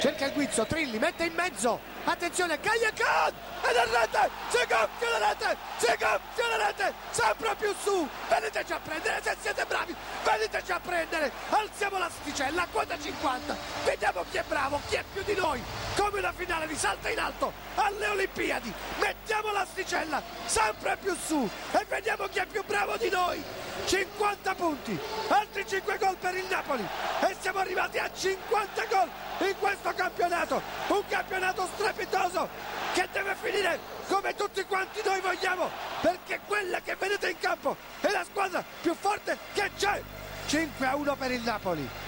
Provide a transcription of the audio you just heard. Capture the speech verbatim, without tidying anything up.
Cerca il guizzo, Trilli, mette in mezzo, attenzione, Cagliacon, ed è rete, si gonfia la rete, si gonfia la rete, sempre più su, veniteci a prendere, se siete bravi, veniteci a prendere, alziamo l'asticella, a quota cinquanta, vediamo chi è bravo, chi è più di noi, come una finale di salto in alto alle Olimpiadi, mettiamo l'asticella, sempre più su, e vediamo chi è più bravo di noi, cinquanta punti, altri cinque gol per il Napoli, e siamo arrivati a cinquanta gol in questo campionato, un campionato strepitoso che deve finire come tutti quanti noi vogliamo, perché quella che vedete in campo è la squadra più forte che c'è. Cinque a uno per il Napoli.